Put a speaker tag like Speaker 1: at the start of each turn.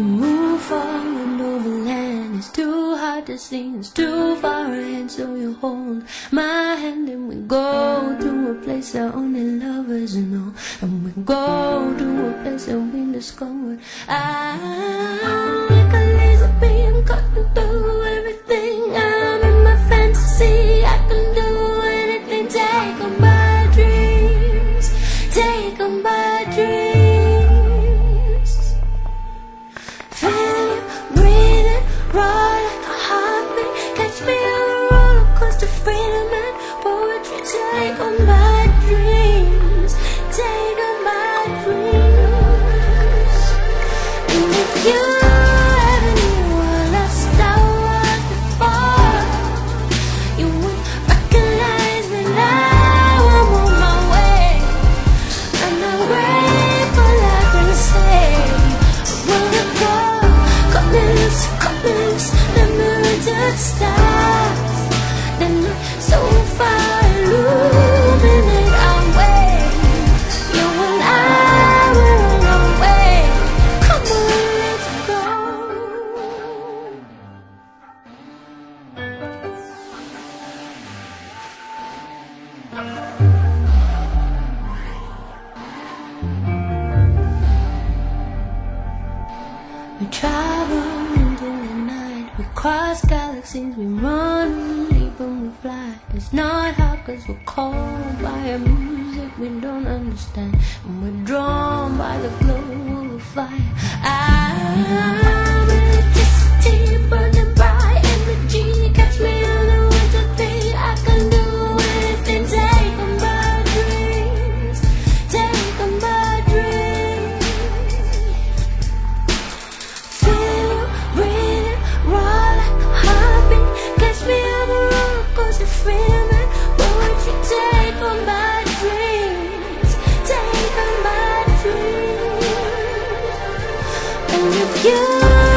Speaker 1: move forward over land. It's too hard to see, it's too far ahead. So you hold my hand and we go to a place that only lovers know. And we go to a place that we discovered. I'm like a laser beam cutting through everything. I'm in my fantasy, I can do anything. Take on my dreams, take on my dreams. Feel you breathing, raw like a heartbeat. Catch me on a roller coaster, freedom and poetry. Take on my dreams, take on my dreams. And if you ever knew how lost I was before, you would recognize me now. I'm on my way, and I'm grateful I can say, when I go, cut me loose, let me reach the stars. Then so far illuminate our way. You and I, we're on our way. Come on, let's go. We travel into the night, we cross galaxies, we run, we leap and we fly. It's not hard cause we're called by a music we don't understand, and we're drawn by the glow of a fire. I'm electricity, burning bright energy. Catch me on the winter day, I can do anything. Take on my dreams, take on my dreams. Feel you breathing, raw like a heartbeat. Catch me on the roller coaster, freedom and poetry. Take on my dreams, take on my dreams. And if you